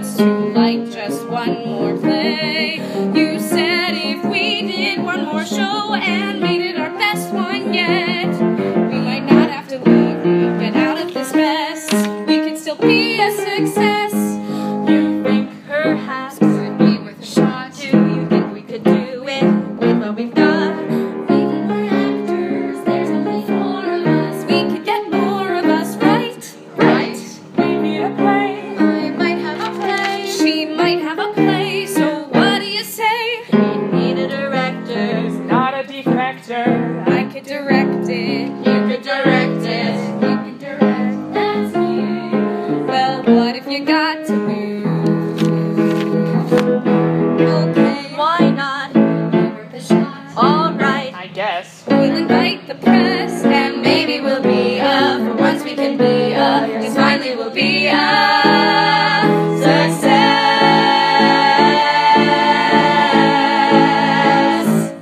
seems to like just one more play. You said if we did one more show and made it our best one yet, we might not have to leave, we'd get out of this mess. We could still be a success. You think perhaps could be worth a shot? Do you think we could do it with what we've got? Maybe we're actors, there's only 4 of us. We could get more of us, right? Right? We need a play. I might have a play. She might have a